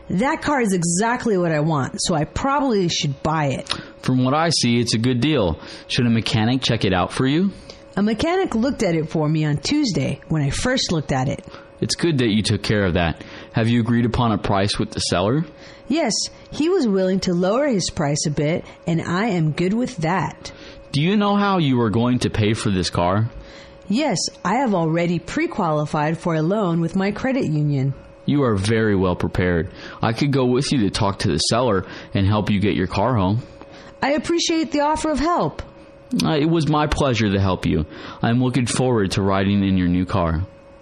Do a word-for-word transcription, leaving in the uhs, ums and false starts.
That car is exactly what I want, so I probably should buy it. From what I see, it's a good deal. Should a mechanic check it out for you? A mechanic looked at it for me on Tuesday when I first looked at it. It's good that you took care of that. Have you agreed upon a price with the seller? Yes, he was willing to lower his price a bit, and I am good with that. Do you know how you are going to pay for this car? Yes, I have already pre-qualified for a loan with my credit union. You are very well prepared. I could go with you to talk to the seller and help you get your car home. I appreciate the offer of help. Uh, it was my pleasure to help you. I'm looking forward to riding in your new car.